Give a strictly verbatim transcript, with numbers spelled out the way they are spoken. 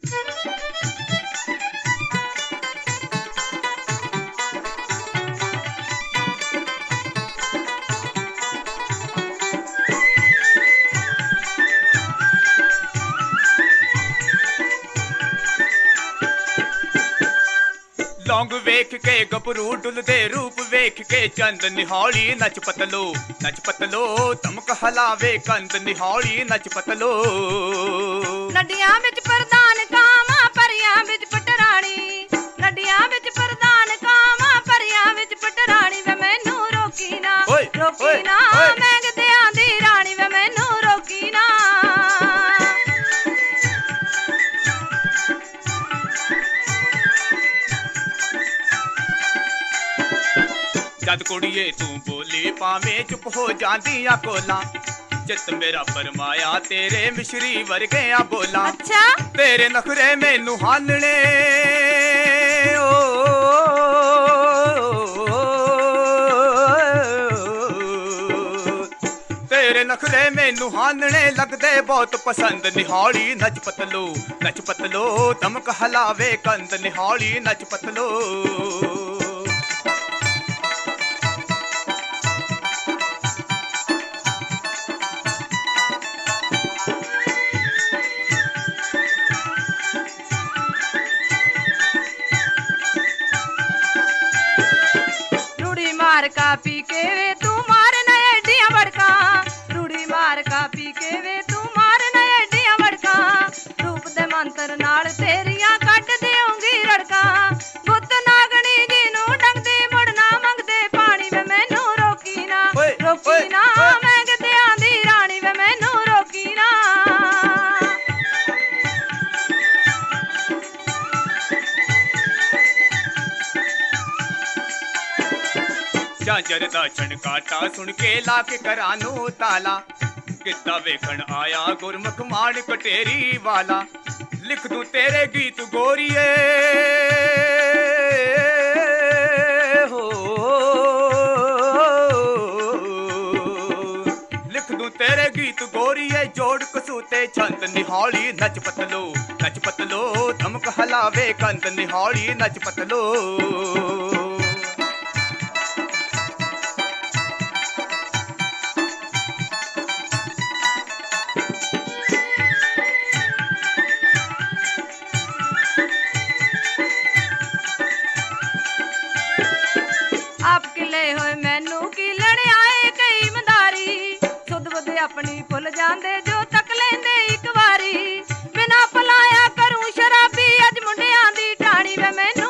लौंग वेख के गभरू डुलदे रूप वेख के चंद निहाली नच पतलो नच पतलो तमक हलावे कंद निहाली नच पतलो। नडियां विच प्रधान कामा परियां विच पटराणी नडियां विच प्रधान कामा परियां विच पटराणी वे मैनू रोकी ना रोकी ना मैं गधियां दी राणी वे मैनू रोकी ना। जद कुड़िए तू बोली पावे चुप हो जांदियां कोला चित मेरा फरमाया तेरे मिश्री वर्गिया बोला। अच्छा तेरे नखरे मैनू हानने ओ तेरे नखरे मैनू हानने लगदे बहुत पसंद निहाली नच पतलो नच पतलो तमक हलावे कंद निहाली नच पतलो। मार का पी के वे तू मार न एडियां बड़का रूड़ी मार का पी के वे तू मार न एडियां बड़का रूप दे मंत्र नाल तेरियां कट देऊंगी रड़का बुत नागणी जी नू डंगदी मुड़ना मंगदे पानी वे मैनू रोकी ना रोकी ना मैं गधियां दी राणी वे मैनू रोकी ना। झांझर दा छणकाटा सुन के ला के करानू ताला किद्दा वेखण आया गुरमुख मान कटेरी वाला लिख दूं तेरे गीत गोरिए हो लिख दूं तेरे गीत गोरिए जोड़ कसूते छंद निहाली नच पतलो नच पतलो धमक हलावे कंद निहाली नच पतलो। आप किले होए मैनू किलण आए कई मंदारी सुध बुध अपनी भुल जांदे जो तक लेंदे एक वारी बिना पलाया करूं शराबी अज मुंडियां दी टाणी वे मैनू